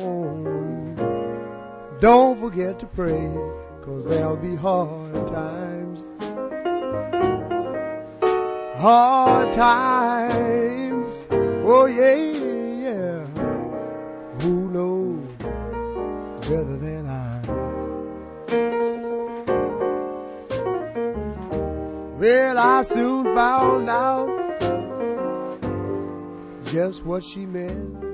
home. Don't forget to pray, 'cause there'll be hard times. Hard times. Oh yeah, yeah. Who knows better than I? Well, I soon found out just what she meant.